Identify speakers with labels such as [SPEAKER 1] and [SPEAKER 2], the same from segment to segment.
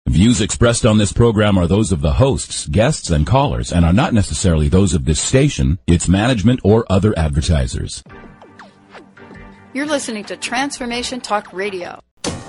[SPEAKER 1] Views expressed on this program are those of the hosts, guests, and callers, and are not necessarily those of this station, its management, or other advertisers.
[SPEAKER 2] You're listening to Transformation Talk Radio.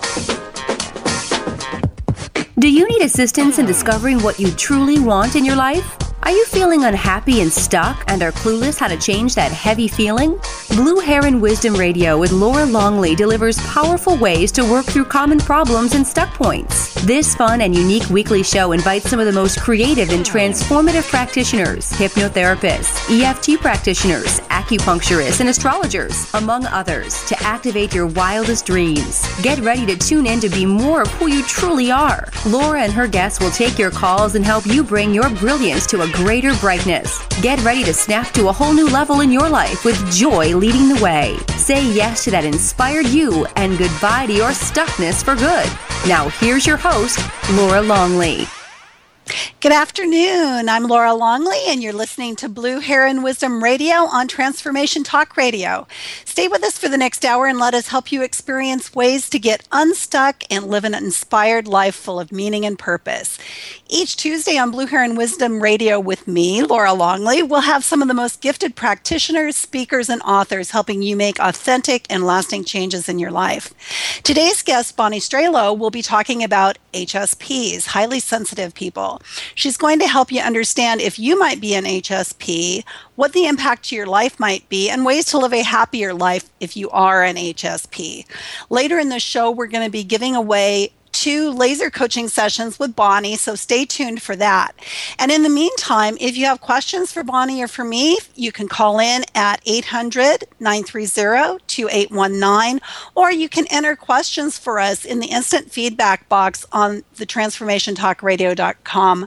[SPEAKER 3] Do you need assistance in discovering what you truly want in your life? Are you feeling unhappy and stuck and are clueless how to change that heavy feeling? Blue Heron Wisdom Radio with Laura Longley delivers powerful ways to work through common problems and stuck points. This fun and unique weekly show invites some of the most creative and transformative practitioners, hypnotherapists, EFT practitioners, acupuncturists, and astrologers, among others, to activate your wildest dreams. Get ready to tune in to be more of who you truly are. Laura and her guests will take your calls and help you bring your brilliance to a greater brightness. Get ready to snap to a whole new level in your life with joy leading the way. Say yes to that inspired you and goodbye to your stuckness for good. Now here's your host, Laura Longley.
[SPEAKER 4] Good afternoon. I'm Laura Longley, and you're listening to Blue Heron Wisdom Radio on Transformation Talk Radio. Stay with us for the next hour and let us help you experience ways to get unstuck and live an inspired life full of meaning and purpose. Each Tuesday on Blue Heron Wisdom Radio with me, Laura Longley, we'll have some of the most gifted practitioners, speakers, and authors helping you make authentic and lasting changes in your life. Today's guest, Bonnie Stralow, will be talking about HSPs, highly sensitive people. She's going to help you understand if you might be an HSP, what the impact to your life might be, and ways to live a happier life if you are an HSP. Later in the show, we're going to be giving away 2 laser coaching sessions with Bonnie, so stay tuned for that. And in the meantime, if you have questions for Bonnie or for me, you can call in at 800-930-2819, or you can enter questions for us in the instant feedback box on the transformationtalkradio.com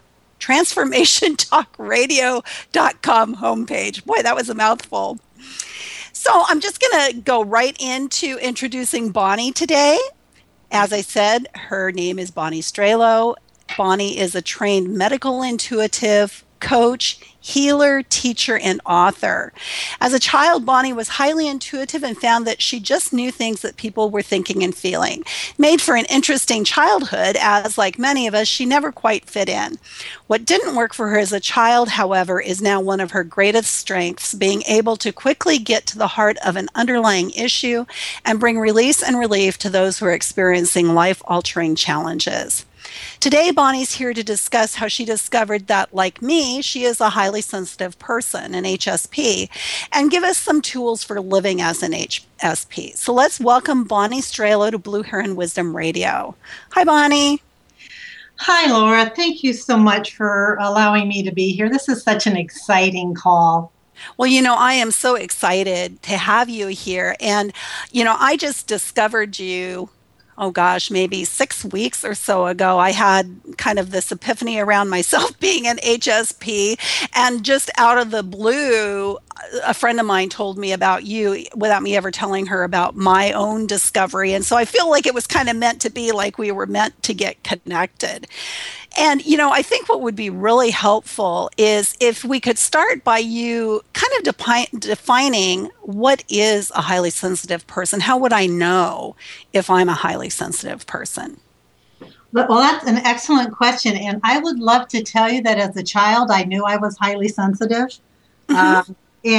[SPEAKER 4] homepage. Boy, that was a mouthful. So I'm just going to go right into introducing Bonnie today. As I said, her name is Bonnie Stralow. Bonnie is a trained medical intuitive, coach, healer, teacher, and author. As a child, Bonnie was highly intuitive and found that she just knew things that people were thinking and feeling. Made for an interesting childhood, as like many of us, she never quite fit in. What didn't work for her as a child, however, is now one of her greatest strengths, being able to quickly get to the heart of an underlying issue and bring release and relief to those who are experiencing life-altering challenges. Today, Bonnie's here to discuss how she discovered that, like me, she is a highly sensitive person, an HSP, and give us some tools for living as an HSP. So let's welcome Bonnie Stralow to Blue Heron Wisdom Radio. Hi, Bonnie.
[SPEAKER 5] Hi, Laura. Thank you so much for allowing me to be here. This is such an exciting call.
[SPEAKER 4] Well, I am so excited to have you here. And, I just discovered you maybe 6 weeks or so ago. I had kind of this epiphany around myself being an HSP, and just out of the blue, a friend of mine told me about you without me ever telling her about my own discovery. And so I feel like it was kind of meant to be, like we were meant to get connected. And, I think what would be really helpful is if we could start by you kind of defining what is a highly sensitive person. How would I know if I'm a highly sensitive person?
[SPEAKER 5] Well, that's an excellent question. And I would love to tell you that as a child, I knew I was highly sensitive. Mm-hmm.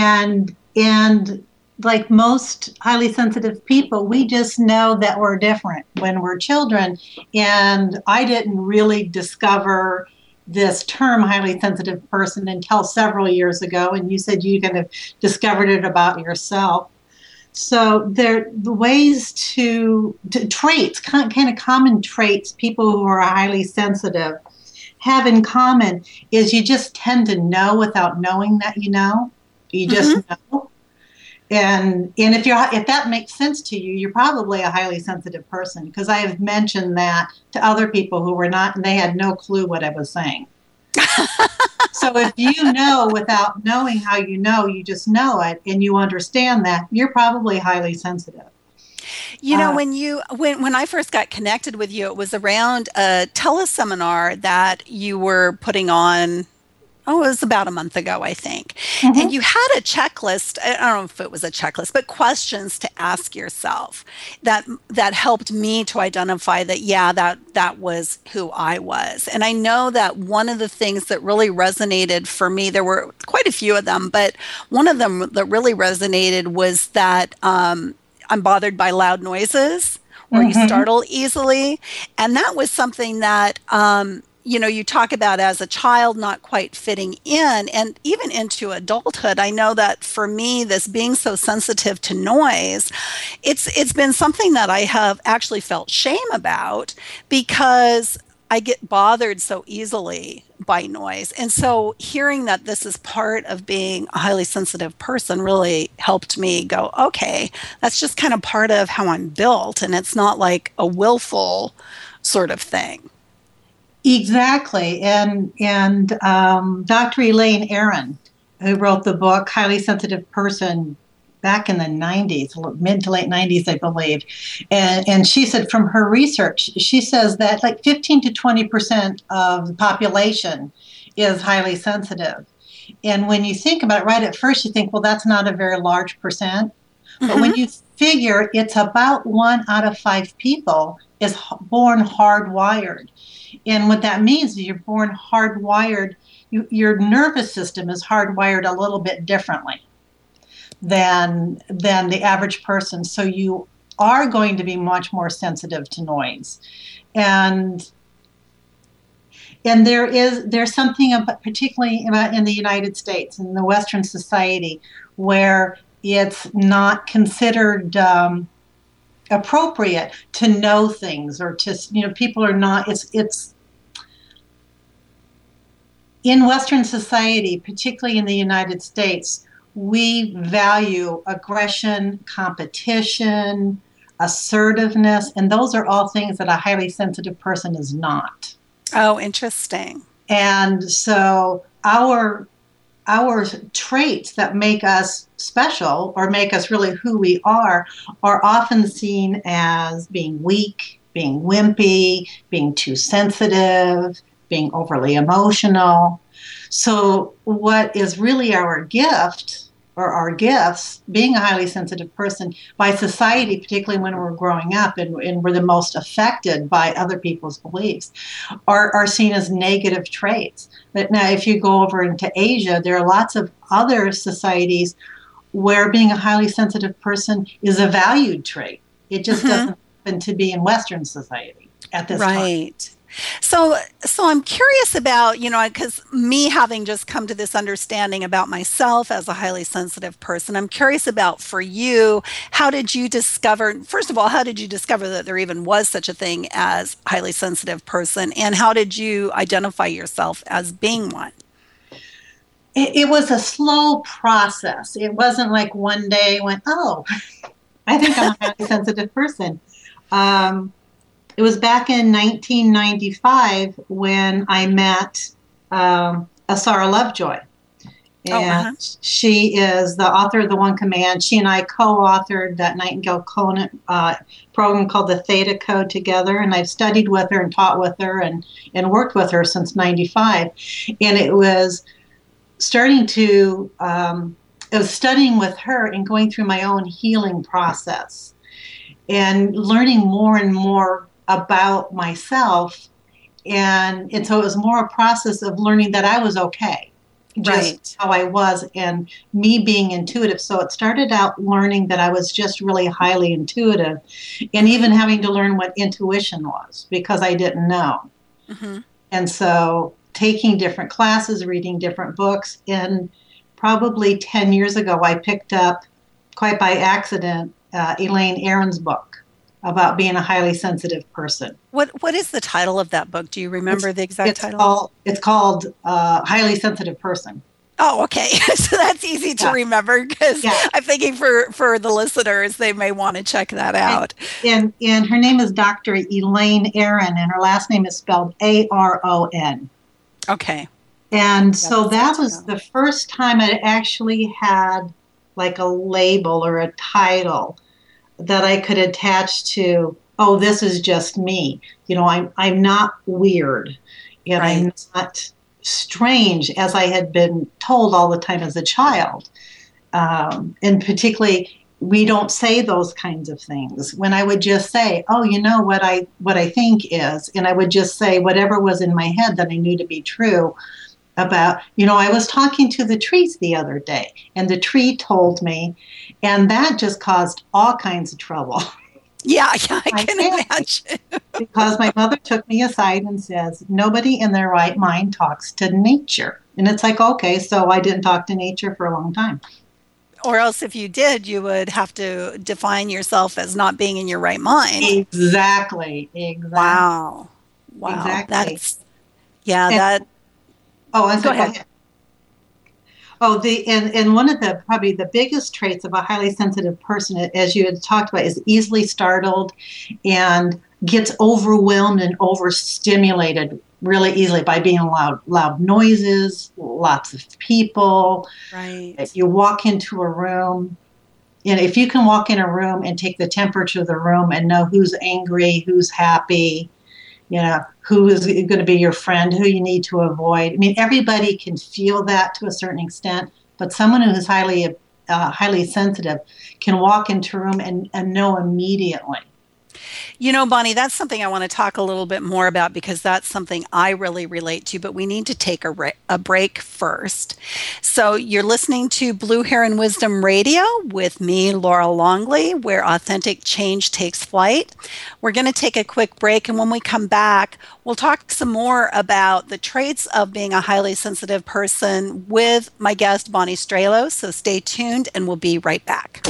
[SPEAKER 5] And like most highly sensitive people, we just know that we're different when we're children. And I didn't really discover this term highly sensitive person until several years ago. And you said you kind of discovered it about yourself. So the ways to traits, kind of common traits people who are highly sensitive have in common is you just tend to know without knowing that you know. You just know. And if that makes sense to you, you're probably a highly sensitive person, because I have mentioned that to other people who were not, and they had no clue what I was saying. So if you know without knowing how you just know it, and you understand that, you're probably highly sensitive.
[SPEAKER 4] When I first got connected with you, it was around a teleseminar that you were putting on it was about a month ago, I think.
[SPEAKER 5] Mm-hmm.
[SPEAKER 4] And you had a checklist. I don't know if it was a checklist, but questions to ask yourself that helped me to identify that, yeah, that was who I was. And I know that one of the things that really resonated for me, there were quite a few of them, but one of them that really resonated was that I'm bothered by loud noises, or you startle easily. And that was something that, you talk about as a child not quite fitting in, and even into adulthood. I know that for me, this being so sensitive to noise, it's been something that I have actually felt shame about, because I get bothered so easily by noise. And so hearing that this is part of being a highly sensitive person really helped me go, okay, that's just kind of part of how I'm built, and it's not like a willful sort of thing.
[SPEAKER 5] Exactly. And Dr. Elaine Aron, who wrote the book Highly Sensitive Person back in the 90s, mid to late 90s, I believe. And she said from her research, she says that like 15 to 20% of the population is highly sensitive. And when you think about it, right at first, you think, well, that's not a very large percent. But when you figure it's about 1 out of 5 people is born hardwired. And what that means is you're born hardwired, your nervous system is hardwired a little bit differently than the average person. So you are going to be much more sensitive to noise. And there's something about, particularly about in the United States, in the Western society, where it's not considered appropriate to know things, or to, people are not, it's in Western society, particularly in the United States, we value aggression, competition, assertiveness, and those are all things that a highly sensitive person is not.
[SPEAKER 4] Oh, interesting.
[SPEAKER 5] And so our traits that make us special, or make us really who we are often seen as being weak, being wimpy, being too sensitive, being overly emotional. So what is really our gift, or our gifts, being a highly sensitive person by society, particularly when we're growing up and we're the most affected by other people's beliefs, are seen as negative traits. But now if you go over into Asia, there are lots of other societies where being a highly sensitive person is a valued trait. It just doesn't happen to be in Western society at this time.
[SPEAKER 4] Right. So I'm curious about, because me having just come to this understanding about myself as a highly sensitive person, I'm curious about, for you, how did you discover that there even was such a thing as a highly sensitive person, and how did you identify yourself as being one?
[SPEAKER 5] It was a slow process. It wasn't like one day I went, oh, I think I'm a highly sensitive person. It was back in 1995 when I met Asara Lovejoy. And she is the author of The One Command. She and I co-authored that Nightingale Conant program called the Theta Code together. And I've studied with her and taught with her and worked with her since 95. And it was studying with her and going through my own healing process and learning more and more about myself, and so it was more a process of learning that I was okay, just how I was, and me being intuitive. So it started out learning that I was just really highly intuitive, and even having to learn what intuition was because I didn't know. And so taking different classes, reading different books, and probably 10 years ago I picked up, quite by accident, Elaine Aron's book about being a highly sensitive person.
[SPEAKER 4] What is the title of that book? Do you remember the exact title?
[SPEAKER 5] It's called Highly Sensitive Person.
[SPEAKER 4] Oh, okay. So that's easy to remember, because I'm thinking for the listeners, they may want to check that out.
[SPEAKER 5] And her name is Dr. Elaine Aron, and her last name is spelled Aron.
[SPEAKER 4] Okay.
[SPEAKER 5] And so that was the first time I actually had like a label or a title that I could attach to, oh, this is just me. I'm not weird, and I'm not strange as I had been told all the time as a child. And particularly, we don't say those kinds of things. When I would just say, oh, you know what I think is, and I would just say whatever was in my head that I knew to be true about, I was talking to the trees the other day, and the tree told me, and that just caused all kinds of trouble.
[SPEAKER 4] Yeah, I can imagine.
[SPEAKER 5] Because my mother took me aside and says, nobody in their right mind talks to nature. And it's like, okay, so I didn't talk to nature for a long time.
[SPEAKER 4] Or else if you did, you would have to define yourself as not being in your right mind.
[SPEAKER 5] Exactly.
[SPEAKER 4] Wow.
[SPEAKER 5] Exactly.
[SPEAKER 4] Go ahead.
[SPEAKER 5] And one of probably the biggest traits of a highly sensitive person, as you had talked about, is easily startled and gets overwhelmed and overstimulated really easily by being loud noises, lots of people.
[SPEAKER 4] Right.
[SPEAKER 5] If you walk into a room, if you can walk in a room and take the temperature of the room and know who's angry, who's happy, who is going to be your friend, who you need to avoid. I mean, everybody can feel that to a certain extent, but someone who is highly sensitive can walk into a room and know immediately.
[SPEAKER 4] Bonnie, that's something I want to talk a little bit more about because that's something I really relate to, but we need to take a break first. So you're listening to Blue Heron Wisdom Radio with me, Laura Longley, where authentic change takes flight. We're going to take a quick break, and when we come back, we'll talk some more about the traits of being a highly sensitive person with my guest, Bonnie Stralo. So stay tuned, and we'll be right back.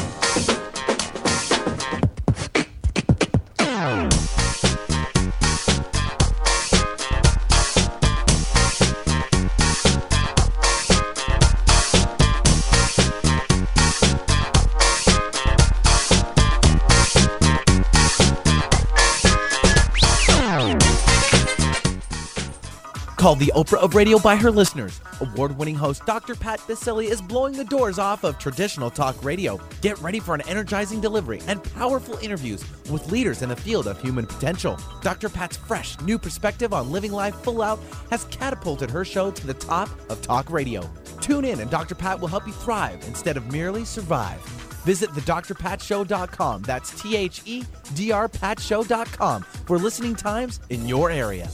[SPEAKER 6] Called the Oprah of radio by her listeners, award-winning host Dr. Pat Baccili is blowing the doors off of traditional talk radio. Get ready for an energizing delivery and powerful interviews with leaders in the field of human potential. Dr. Pat's fresh, new perspective on living life full out has catapulted her show to the top of talk radio. Tune in and Dr. Pat will help you thrive instead of merely survive. Visit thedrpatshow.com. That's THEDRPatshow.com for listening times in your area.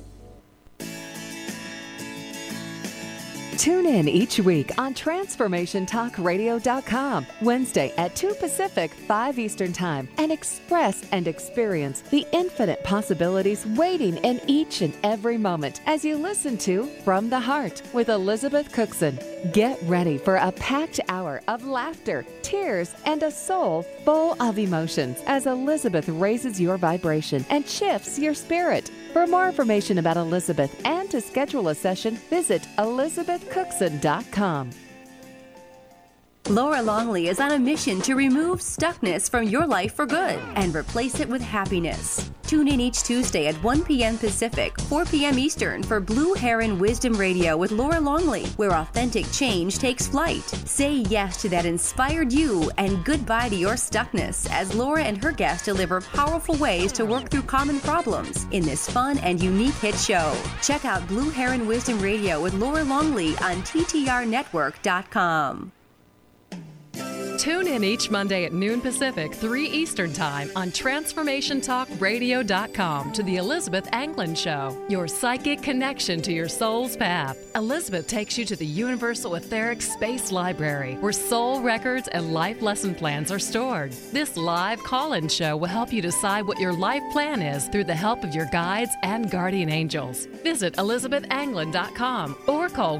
[SPEAKER 7] Tune in each week on TransformationTalkRadio.com, Wednesday at 2 Pacific, 5 Eastern Time, and express and experience the infinite possibilities waiting in each and every moment as you listen to From the Heart with Elizabeth Cookson. Get ready for a packed hour of laughter, tears, and a soul full of emotions as Elizabeth raises your vibration and shifts your spirit. For more information about Elizabeth and to schedule a session, visit ElizabethCookson.com.
[SPEAKER 3] Laura Longley is on a mission to remove stuckness from your life for good and replace it with happiness. Tune in each Tuesday at 1 p.m. Pacific, 4 p.m. Eastern for Blue Heron Wisdom Radio with Laura Longley, where authentic change takes flight. Say yes to that inspired you and goodbye to your stuckness as Laura and her guests deliver powerful ways to work through common problems in this fun and unique hit show. Check out Blue Heron Wisdom Radio with Laura Longley on TTRnetwork.com.
[SPEAKER 8] Tune in each Monday at noon Pacific, 3 Eastern Time on TransformationTalkRadio.com to the Elizabeth Anglin Show, your psychic connection to your soul's path. Elizabeth takes you to the Universal Etheric Space Library, where soul records and life lesson plans are stored. This live call-in show will help you decide what your life plan is through the help of your guides and guardian angels. Visit ElizabethAnglin.com or call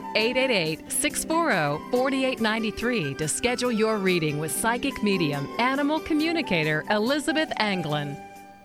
[SPEAKER 8] 1-888-640-4893 to schedule your reading with psychic medium, animal communicator Elizabeth Anglin.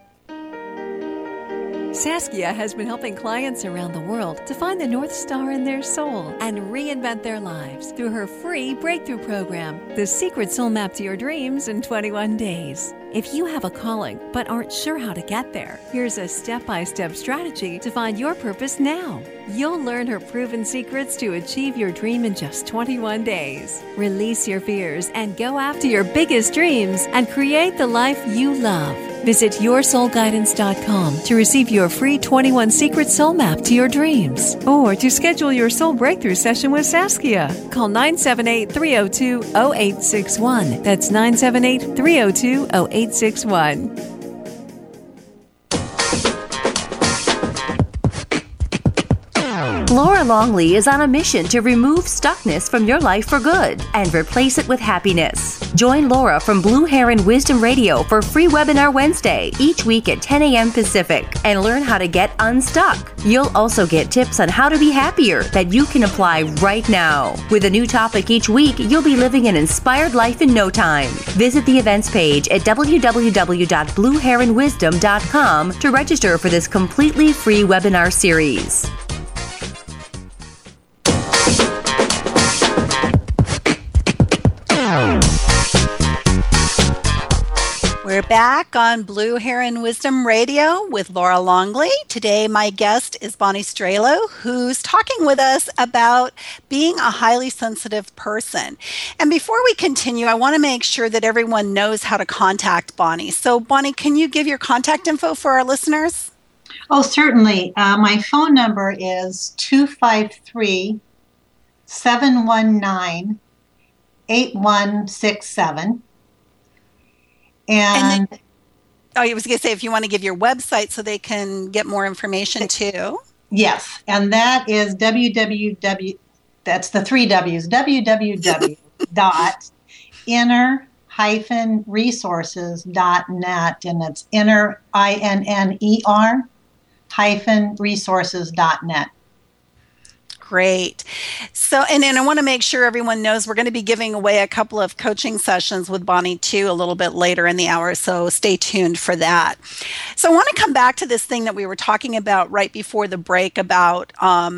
[SPEAKER 9] Saskia has been helping clients around the world to find the North Star in their soul and reinvent their lives through her free breakthrough program, The Secret Soul Map to Your Dreams in 21 Days. If you have a calling but aren't sure how to get there, here's a step-by-step strategy to find your purpose now. You'll learn her proven secrets to achieve your dream in just 21 days. Release your fears and go after your biggest dreams and create the life you love. Visit yoursoulguidance.com to receive your free 21 Secret Soul Map to your dreams, or to schedule your soul breakthrough session with Saskia. Call 978-302-0861. That's 978-302-0861.
[SPEAKER 3] Laura Longley is on a mission to remove stuckness from your life for good and replace it with happiness. Join Laura from Blue Heron Wisdom Radio for free webinar Wednesday each week at 10 a.m. Pacific and learn how to get unstuck. You'll also get tips on how to be happier that you can apply right now. With a new topic each week, you'll be living an inspired life in no time. Visit the events page at www.blueheronwisdom.com to register for this completely free webinar series.
[SPEAKER 4] We're back on Blue Heron Wisdom Radio with Laura Longley. Today, my guest is Bonnie Stralow, who's talking with us about being a highly sensitive person. And before we continue, I want to make sure that everyone knows how to contact Bonnie. So, Bonnie, can you give your contact info for our listeners?
[SPEAKER 5] Oh, certainly. My phone number is 253-719-8167. And
[SPEAKER 4] I was going to say, if you want to give your website so they can get more information too.
[SPEAKER 5] Yes, and that is that's the three W's, www.inner-resources.net, and it's inner, INNER-resources.net.
[SPEAKER 4] Great. So, and I want to make sure everyone knows we're going to be giving away a couple of coaching sessions with Bonnie too a little bit later in the hour, so stay tuned for that. So I want to come back to this thing that we were talking about right before the break about,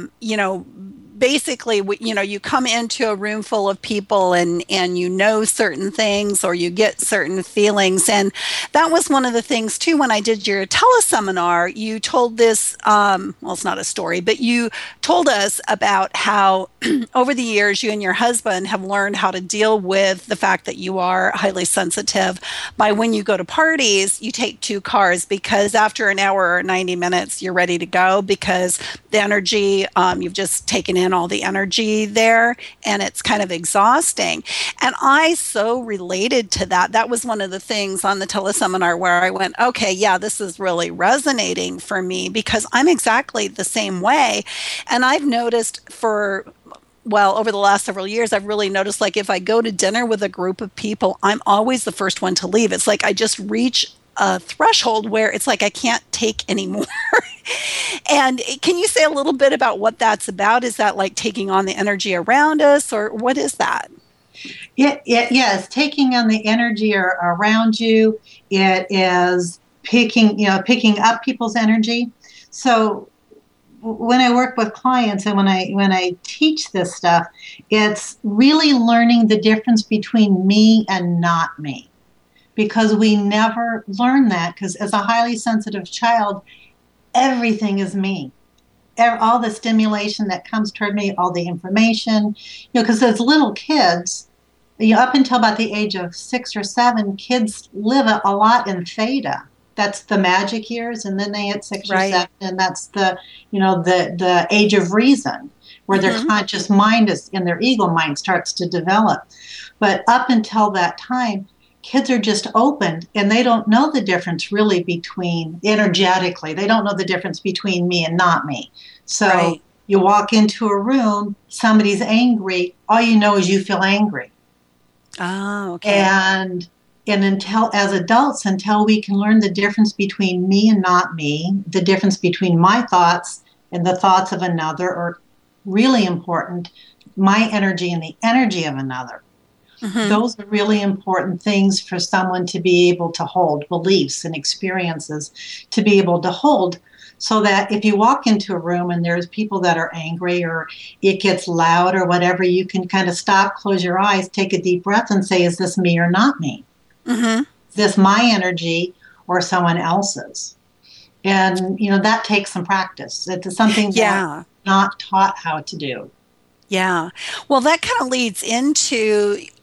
[SPEAKER 4] basically, you come into a room full of people and you know certain things or you get certain feelings. And that was one of the things, too, when I did your teleseminar, you told this, it's not a story, but you told us about how over the years you and your husband have learned how to deal with the fact that you are highly sensitive by when you go to parties, you take two cars because after an hour or 90 minutes, you're ready to go because the energy, you've just taken in all the energy there and it's kind of exhausting. And I so related to that. That was one of the things on the teleseminar where I went, okay, yeah, this is really resonating for me because I'm exactly the same way. And I've noticed over the last several years, I've really noticed like if I go to dinner with a group of people, I'm always the first one to leave. It's like I just reach a threshold where it's like I can't take anymore. And can you say a little bit about what that's about? Is that like taking on the energy around us, or what is that?
[SPEAKER 5] Yes, taking on the energy around you. It is picking up people's energy. So when I work with clients and when I teach this stuff, it's really learning the difference between me and not me. Because we never learn that, because as a highly sensitive child, everything is me. All the stimulation that comes toward me, all the information, because as little kids, up until about the age of 6 or 7, kids live a lot in theta. That's the magic years, and then they hit 6 or 7, and that's the age of reason, where their conscious mind and their ego mind starts to develop. But up until that time, kids are just opened and they don't know the difference really between energetically. They don't know the difference between me and not me. So you walk into a room, somebody's angry, all you know is you feel angry.
[SPEAKER 4] Oh, okay.
[SPEAKER 5] And as adults, until we can learn the difference between me and not me, the difference between my thoughts and the thoughts of another, are really important, my energy and the energy of another. Mm-hmm. Those are really important things for someone to be able to hold, beliefs and experiences to be able to hold, so that if you walk into a room and there's people that are angry or it gets loud or whatever, you can kind of stop, close your eyes, take a deep breath and say, is this me or not me? Mm-hmm. Is this my energy or someone else's? And, that takes some practice. It's something that I'm not taught how to do.
[SPEAKER 4] Yeah. Well, that kind of leads into,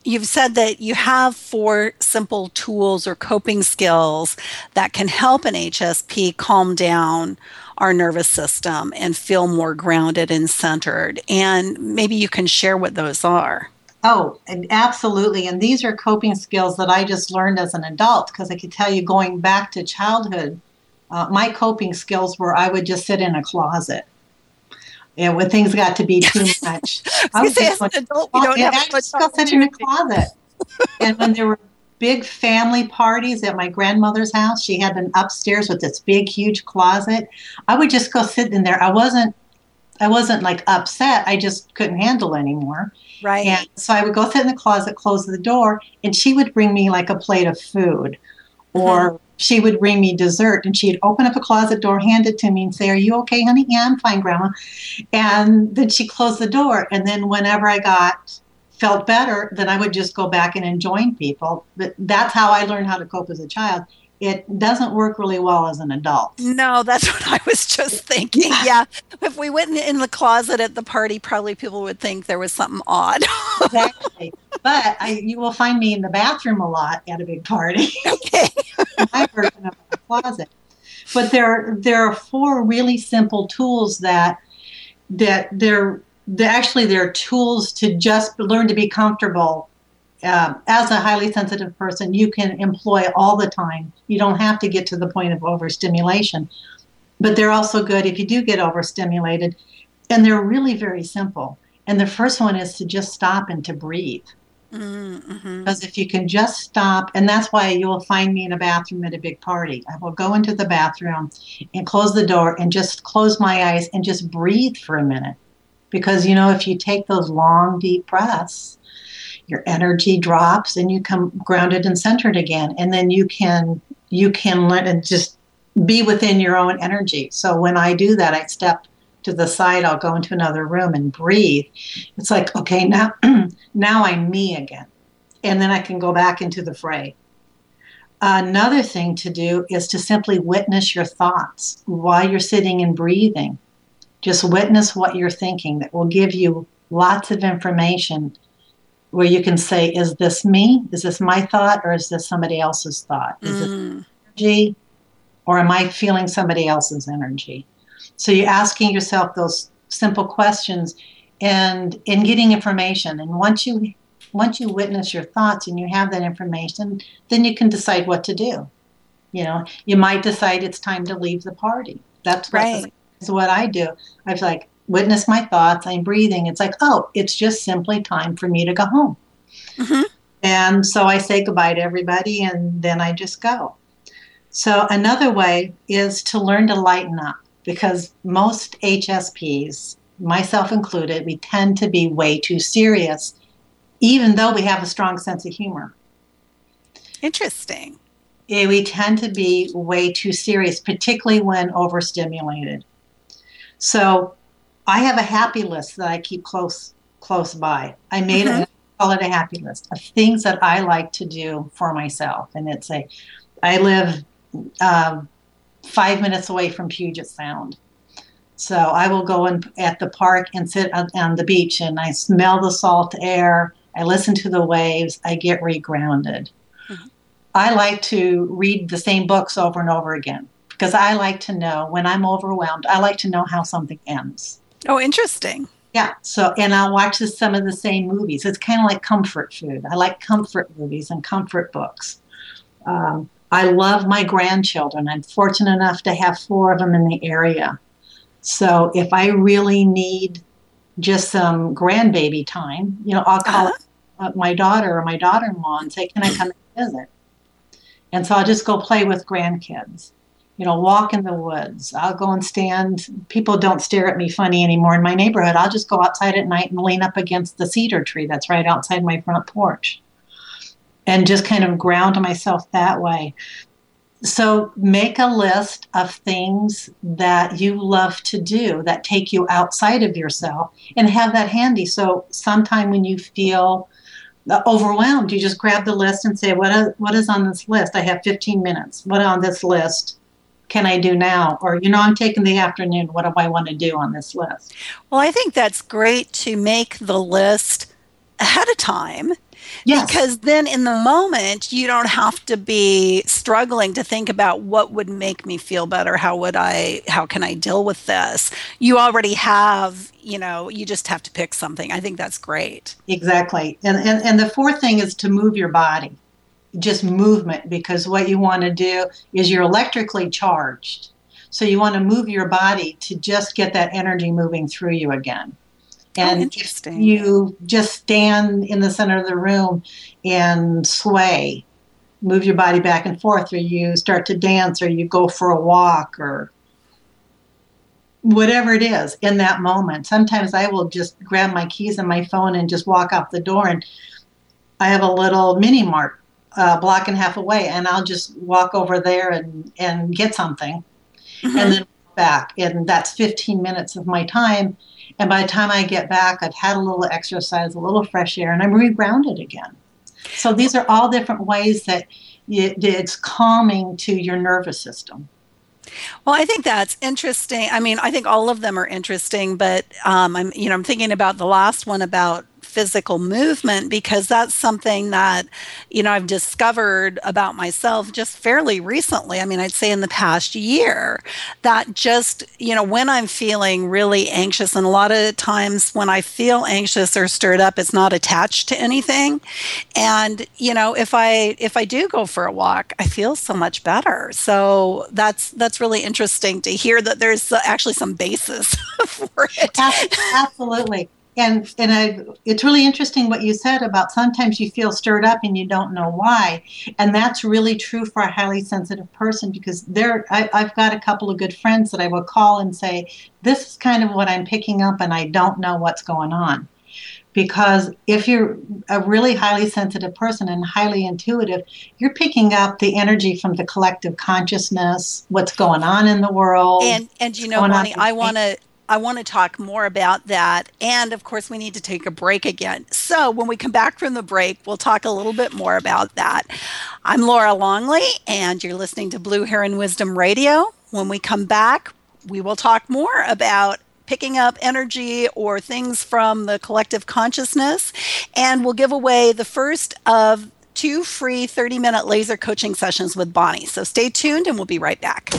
[SPEAKER 4] you've said that you have 4 simple tools or coping skills that can help an HSP calm down our nervous system and feel more grounded and centered. And maybe you can share what those are.
[SPEAKER 5] Oh, absolutely. And these are coping skills that I just learned as an adult, because I could tell you, going back to childhood, my coping skills were I would just sit in a closet. And when things got to be too much, I would just go sit in a closet. And when there were big family parties at my grandmother's house, she had an upstairs with this big, huge closet. I would just go sit in there. I wasn't like upset. I just couldn't handle anymore.
[SPEAKER 4] Right.
[SPEAKER 5] And so I would go sit in the closet, close the door, and she would bring me like a plate of food, or she would bring me dessert, and she'd open up a closet door, hand it to me, and say, "Are you okay, honey?" "Yeah, I'm fine, Grandma." And then she closed the door. And then whenever I felt better, then I would just go back in and join people. But that's how I learned how to cope as a child. It doesn't work really well as an adult.
[SPEAKER 4] No, that's what I was just thinking. Yeah. If we went in the closet at the party, probably people would think there was something odd.
[SPEAKER 5] Exactly. But you will find me in the bathroom a lot at a big party.
[SPEAKER 4] Okay.
[SPEAKER 5] My version of the closet. But there are 4 really simple tools that they're tools to just learn to be comfortable. As a highly sensitive person, you can employ all the time. You don't have to get to the point of overstimulation. But they're also good if you do get overstimulated. And they're really very simple. And the first one is to just stop and to breathe. Mm-hmm. Because if you can just stop, and that's why you will find me in a bathroom at a big party. I will go into the bathroom and close the door and just close my eyes and just breathe for a minute. Because, if you take those long, deep breaths, your energy drops and you come grounded and centered again. And then you can learn and just be within your own energy. So when I do that, I step to the side, I'll go into another room and breathe. It's like, okay, now I'm me again. And then I can go back into the fray. Another thing to do is to simply witness your thoughts while you're sitting and breathing. Just witness what you're thinking. That will give you lots of information where you can say, is this me? Is this my thought? Or is this somebody else's thought? Is this energy? Or am I feeling somebody else's energy? So you're asking yourself those simple questions and getting information. And once you witness your thoughts and you have that information, then you can decide what to do. You might decide it's time to leave the party. That's right. That's what I do. I was like, witness my thoughts, I'm breathing. It's like, oh, it's just simply time for me to go home. Mm-hmm. And so I say goodbye to everybody, and then I just go. So another way is to learn to lighten up, because most HSPs, myself included, we tend to be way too serious, even though we have a strong sense of humor.
[SPEAKER 4] Interesting.
[SPEAKER 5] We tend to be way too serious, particularly when overstimulated. So I have a happy list that I keep close by. I made it, I call it a happy list of things that I like to do for myself. And I live 5 minutes away from Puget Sound. So I will go at the park and sit on the beach, and I smell the salt air. I listen to the waves. I get regrounded. Mm-hmm. I like to read the same books over and over again, because I like to know when I'm overwhelmed, I like to know how something ends.
[SPEAKER 4] Oh, interesting.
[SPEAKER 5] Yeah. So, and I'll watch some of the same movies. It's kind of like comfort food. I like comfort movies and comfort books. I love my grandchildren. I'm fortunate enough to have 4 of them in the area. So if I really need just some grandbaby time, I'll call my daughter or my daughter-in-law and say, can I come and visit? And so I'll just go play with grandkids. Walk in the woods. I'll go and stand. People don't stare at me funny anymore in my neighborhood. I'll just go outside at night and lean up against the cedar tree that's right outside my front porch and just kind of ground myself that way. So make a list of things that you love to do that take you outside of yourself and have that handy. So sometime when you feel overwhelmed, you just grab the list and say, what is on this list? I have 15 minutes. What on this list can I do now? Or, I'm taking the afternoon. What do I want to do on this list?
[SPEAKER 4] Well, I think that's great to make the list ahead of time
[SPEAKER 5] Yes.
[SPEAKER 4] Because then in the moment, you don't have to be struggling to think about what would make me feel better. How can I deal with this? You already have, you just have to pick something. I think that's great.
[SPEAKER 5] Exactly. And the fourth thing is to move your body, just movement, because what you want to do is you're electrically charged. So you want to move your body to just get that energy moving through you again. And
[SPEAKER 4] interesting.
[SPEAKER 5] You just stand in the center of the room and sway, move your body back and forth, or you start to dance, or you go for a walk, or whatever it is in that moment. Sometimes I will just grab my keys and my phone and just walk out the door, and I have a little mini mart a block and a half away, and I'll just walk over there and get something, and then back. And that's 15 minutes of my time. And by the time I get back, I've had a little exercise, a little fresh air, and I'm regrounded again. So these are all different ways that it's calming to your nervous system.
[SPEAKER 4] Well, I think that's interesting. I mean, I think all of them are interesting, but I'm thinking about the last one about physical movement, because that's something that, I've discovered about myself just fairly recently. I mean, I'd say in the past year, that just, when I'm feeling really anxious, and a lot of times when I feel anxious or stirred up, it's not attached to anything. And, if I do go for a walk, I feel so much better. So that's really interesting to hear that there's actually some basis for it.
[SPEAKER 5] Absolutely. And it's really interesting what you said about sometimes you feel stirred up and you don't know why. And that's really true for a highly sensitive person, because I've got a couple of good friends that I will call and say, this is kind of what I'm picking up and I don't know what's going on. Because if you're a really highly sensitive person and highly intuitive, you're picking up the energy from the collective consciousness, what's going on in the world.
[SPEAKER 4] And Bonnie, I want to talk more about that. And of course, we need to take a break again. So when we come back from the break, we'll talk a little bit more about that. I'm Laura Longley, and you're listening to Blue Heron Wisdom Radio. When we come back, we will talk more about picking up energy or things from the collective consciousness. And we'll give away the first of 2 free 30-minute laser coaching sessions with Bonnie. So stay tuned, and we'll be right back.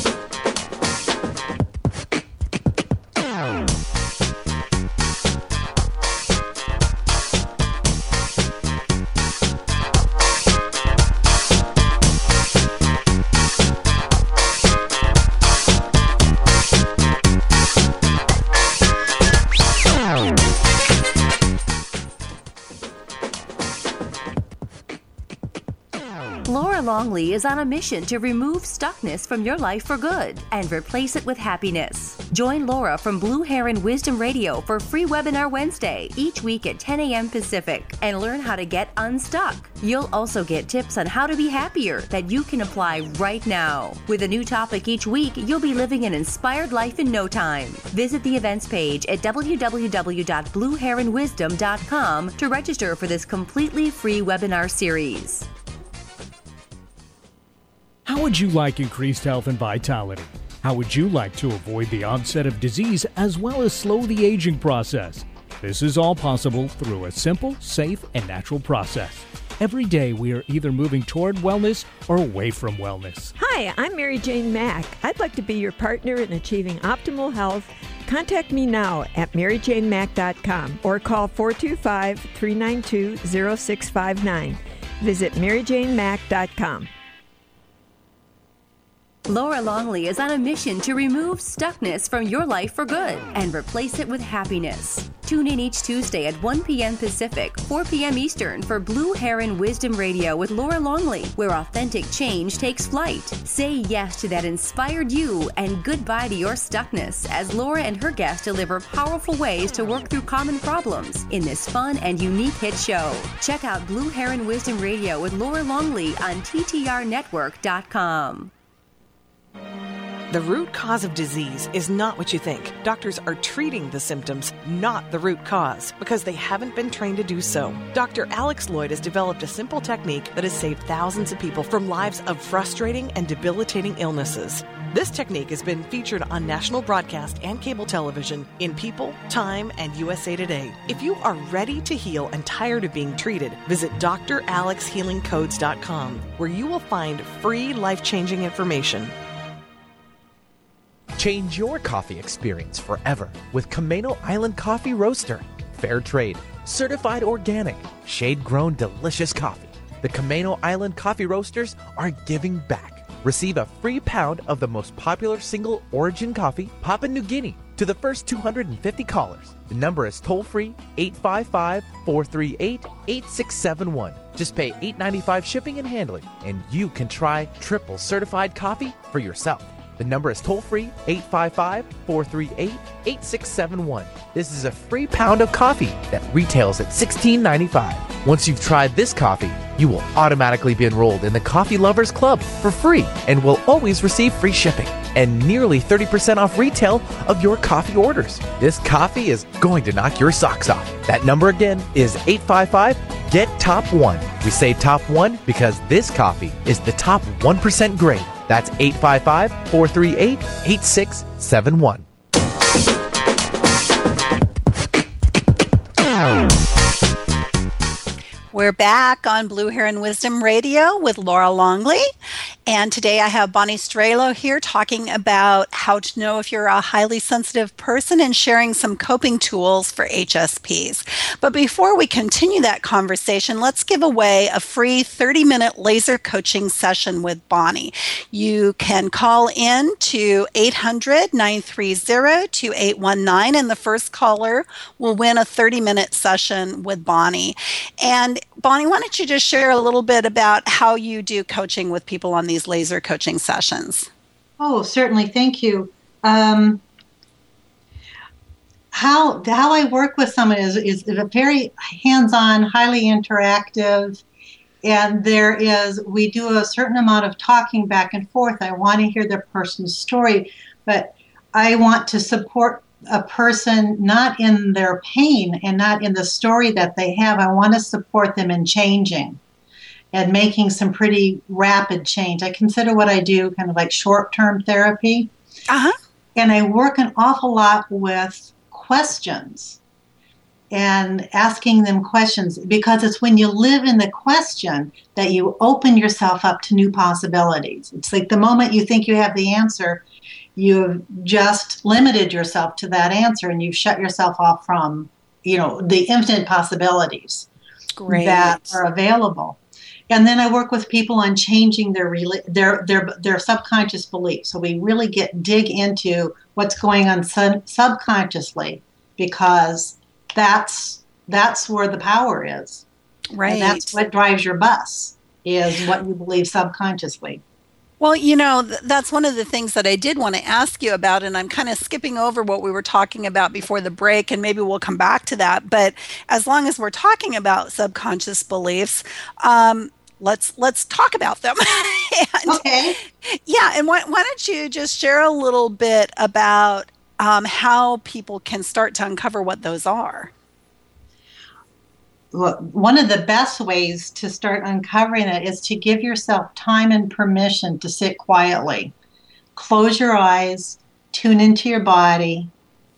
[SPEAKER 3] Laura Longley is on a mission to remove stuckness from your life for good and replace it with happiness. Join Laura from Blue Heron Wisdom Radio for free webinar Wednesday each week at 10 a.m. Pacific and learn how to get unstuck. You'll also get tips on how to be happier that you can apply right now. With a new topic each week, you'll be living an inspired life in no time. Visit the events page at www.blueheronwisdom.com to register for this completely free webinar series.
[SPEAKER 10] How would you like increased health and vitality? How would you like to avoid the onset of disease as well as slow the aging process? This is all possible through a simple, safe, and natural process. Every day we are either moving toward wellness or away from wellness.
[SPEAKER 11] Hi, I'm Mary Jane Mack. I'd like to be your partner in achieving optimal health. Contact me now at maryjanemack.com or call 425-392-0659. Visit maryjanemack.com.
[SPEAKER 3] Laura Longley is on a mission to remove stuckness from your life for good and replace it with happiness. Tune in each Tuesday at 1 p.m. Pacific, 4 p.m. Eastern for Blue Heron Wisdom Radio with Laura Longley, where authentic change takes flight. Say yes to that inspired you and goodbye to your stuckness as Laura and her guests deliver powerful ways to work through common problems in this fun and unique hit show. Check out Blue Heron Wisdom Radio with Laura Longley on TTRnetwork.com.
[SPEAKER 12] The root cause of disease is not what you think. Doctors are treating the symptoms, not the root cause, because they haven't been trained to do so. Dr. Alex Lloyd has developed a simple technique that has saved thousands of people from lives of frustrating and debilitating illnesses. This technique has been featured on national broadcast and cable television in People, Time, and USA Today. If you are ready to heal and tired of being treated, visit dralexhealingcodes.com, where you will find free life-changing information.
[SPEAKER 6] Change your coffee experience forever with Camano Island Coffee Roaster. Fair trade, certified organic, shade-grown delicious coffee. The Camano Island Coffee Roasters are giving back. Receive a free pound of the most popular single origin coffee, Papua New Guinea, to the first 250 callers. The number is toll-free 855-438-8671. Just pay $8.95 shipping and handling, and you can try triple certified coffee for yourself. The number is toll-free 855-438-8671. This is a free pound of coffee that retails at $16.95. Once you've tried this coffee, you will automatically be enrolled in the Coffee Lovers Club for free and will always receive free shipping and nearly 30% off retail of your coffee orders. This coffee is going to knock your socks off. That number again is 855-GET-TOP1. We say top 1 because this coffee is the top 1% grade. That's 855-438-8671.
[SPEAKER 4] We're back on Blue Heron Wisdom Radio with Laura Longley. And today I have Bonnie Strelo here talking about how to know if you're a highly sensitive person and sharing some coping tools for HSPs. But before we continue that conversation, let's give away a free 30-minute laser coaching session with Bonnie. You can call in to 800-930-2819, and the first caller will win a 30-minute session with Bonnie. And Bonnie, why don't you just share a little bit about how you do coaching with people on these laser coaching sessions?
[SPEAKER 5] Oh, certainly. Thank you. How I work with someone is a very hands-on, highly interactive, and we do a certain amount of talking back and forth. I want to hear the person's story, but I want to support a person not in their pain and not in the story that they have. I want to support them in changing and making some pretty rapid change. I consider what I do kind of like short-term therapy. And I work an awful lot with questions and asking them questions, because it's when you live in the question that you open yourself up to new possibilities. It's like the moment you think you have the answer, you've just limited yourself to that answer, and you've shut yourself off from, the infinite possibilities that are available. And then I work with people on changing their subconscious beliefs. So we really dig into what's going on subconsciously, because that's where the power is.
[SPEAKER 4] Right.
[SPEAKER 5] And that's what drives your bus, is what you believe subconsciously.
[SPEAKER 4] Well, that's one of the things that I did want to ask you about, and I'm kind of skipping over what we were talking about before the break, and maybe we'll come back to that. But as long as we're talking about subconscious beliefs, let's talk about them.
[SPEAKER 5] Okay.
[SPEAKER 4] Yeah, and why don't you just share a little bit about how people can start to uncover what those are?
[SPEAKER 5] One of the best ways to start uncovering it is to give yourself time and permission to sit quietly. Close your eyes, tune into your body,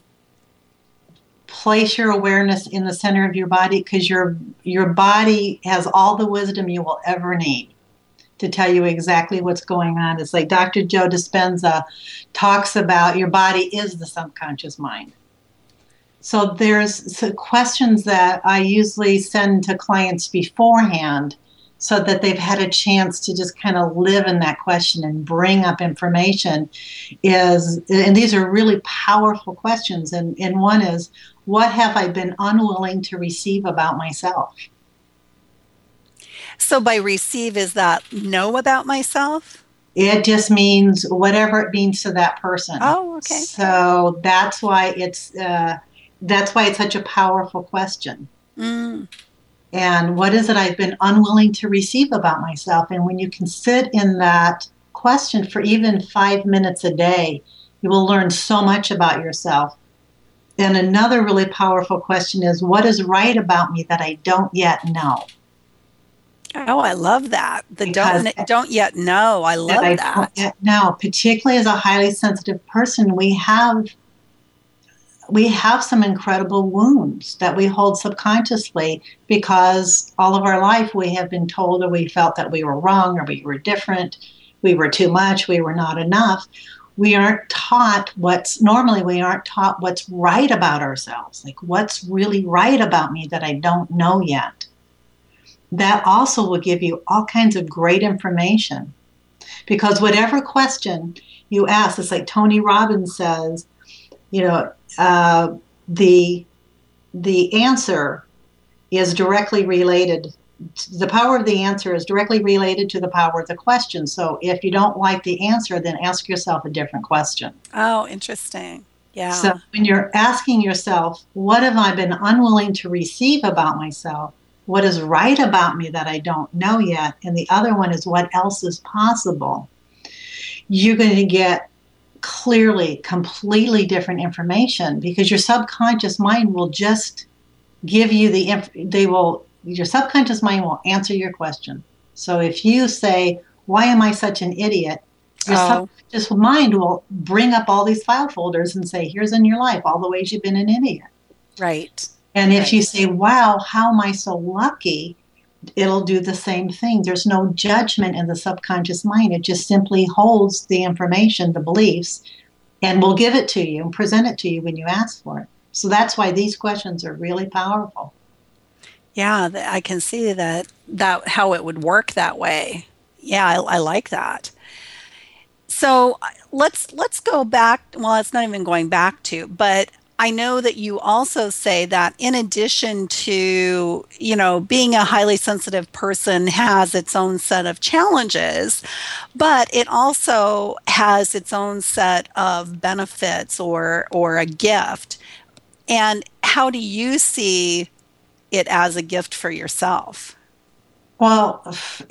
[SPEAKER 5] place your awareness in the center of your body, because your body has all the wisdom you will ever need to tell you exactly what's going on. It's like Dr. Joe Dispenza talks about, your body is the subconscious mind. So there's questions that I usually send to clients beforehand so that they've had a chance to just kind of live in that question and bring up information. And these are really powerful questions. And one is, what have I been unwilling to receive about myself?
[SPEAKER 4] So by receive, is that know about myself?
[SPEAKER 5] It just means whatever it means to that person.
[SPEAKER 4] Oh, okay.
[SPEAKER 5] So that's why it's such a powerful question.
[SPEAKER 4] Mm.
[SPEAKER 5] And what is it I've been unwilling to receive about myself? And when you can sit in that question for even 5 minutes a day, you will learn so much about yourself. And another really powerful question is, what is right about me that I don't yet know?
[SPEAKER 4] Oh, I love that. The don't yet know. I love that.
[SPEAKER 5] Don't yet know. Particularly as a highly sensitive person, we have some incredible wounds that we hold subconsciously because all of our life we have been told, or we felt that we were wrong, or we were different, we were too much, we were not enough. We aren't taught what's right about ourselves. Like, what's really right about me that I don't know yet? That also will give you all kinds of great information. Because whatever question you ask, it's like Tony Robbins says, the answer is directly related. The power of the answer is directly related to the power of the question. So if you don't like the answer, then ask yourself a different question.
[SPEAKER 4] Oh, interesting. Yeah.
[SPEAKER 5] So when you're asking yourself, what have I been unwilling to receive about myself? What is right about me that I don't know yet? And the other one is, what else is possible? You're going to get clearly completely different information, because your subconscious mind will just give you your subconscious mind will answer your question. So if you say, why am I such an idiot? Your subconscious mind will bring up all these file folders and say, here's in your life all the ways you've been an idiot.
[SPEAKER 4] Right.
[SPEAKER 5] And if you say, wow, how am I so lucky? It'll do the same thing. There's no judgment in the subconscious mind. It just simply holds the information, the beliefs, and will give it to you and present it to you when you ask for it. So that's why these questions are really powerful.
[SPEAKER 4] Yeah, I can see that how it would work that way. Yeah, I like that. So let's go back. Well, it's not even going back to, but I know that you also say that in addition to, being a highly sensitive person has its own set of challenges, but it also has its own set of benefits or a gift. And how do you see it as a gift for yourself?
[SPEAKER 5] Well,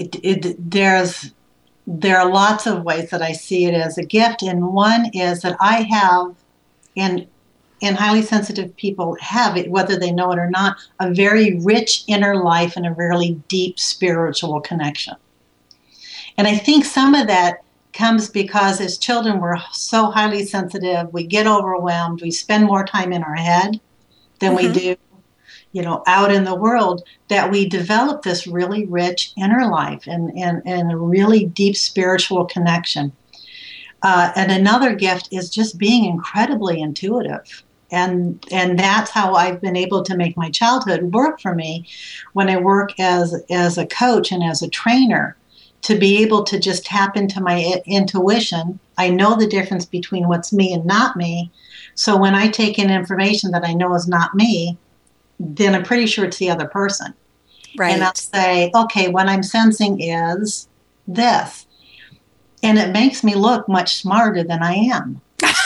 [SPEAKER 5] there are lots of ways that I see it as a gift, and one is that I have, and highly sensitive people have it, whether they know it or not, a very rich inner life and a really deep spiritual connection. And I think some of that comes because as children we're so highly sensitive, we get overwhelmed, we spend more time in our head than we do out in the world, that we develop this really rich inner life and a really deep spiritual connection. And another gift is just being incredibly intuitive. And that's how I've been able to make my childhood work for me when I work as a coach and as a trainer, to be able to just tap into my intuition. I know the difference between what's me and not me. So when I take in information that I know is not me, then I'm pretty sure it's the other person.
[SPEAKER 4] Right.
[SPEAKER 5] And I'll say, okay, what I'm sensing is this. And it makes me look much smarter than I am.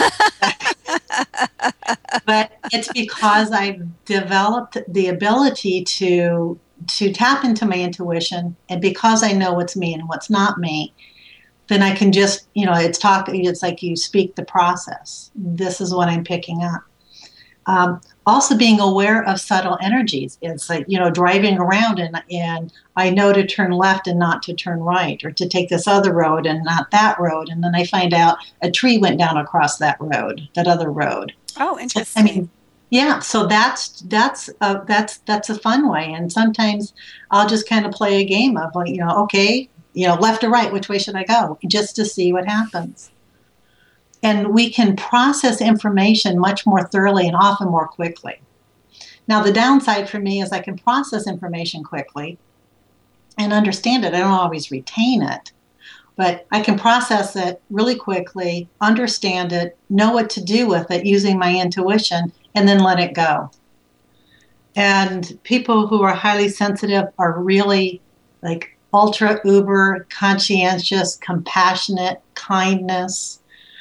[SPEAKER 5] But it's because I've developed the ability to tap into my intuition, and because I know what's me and what's not me, then I can just, it's like you speak the process. This is what I'm picking up. Also being aware of subtle energies. It's like, driving around and I know to turn left and not to turn right, or to take this other road and not that road. And then I find out a tree went down across that other road.
[SPEAKER 4] Oh, interesting.
[SPEAKER 5] Yeah. So that's a fun way. And sometimes I'll just kind of play a game of like, okay, left or right, which way should I go? Just to see what happens. And we can process information much more thoroughly and often more quickly. Now, the downside for me is I can process information quickly and understand it. I don't always retain it, but I can process it really quickly, understand it, know what to do with it using my intuition, and then let it go. And people who are highly sensitive are really like ultra uber conscientious, compassionate, kindness.